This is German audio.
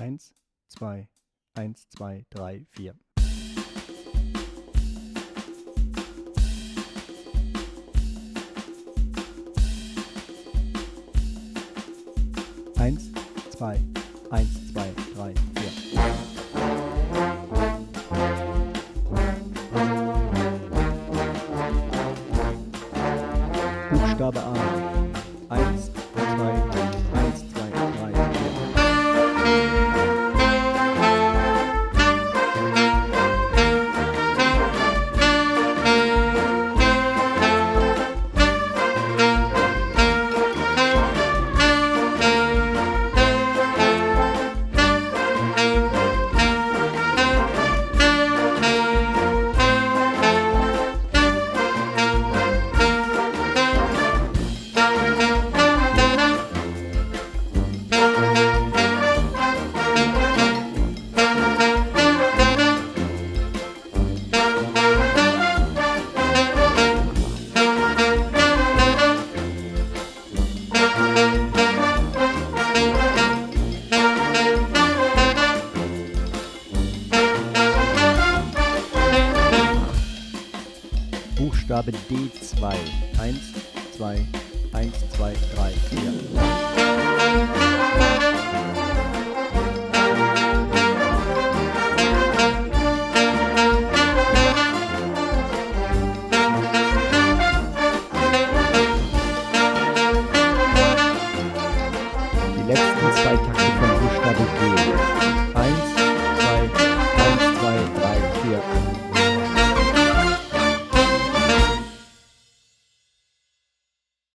1, 2, 1, 2, 3, 4. Eins, zwei, 1, 2, 3, 4. Buchstabe A. 1, 2, 1, 2, 3, 4. Buchstabe D2. 1, 2, 1, 2, 3, 4.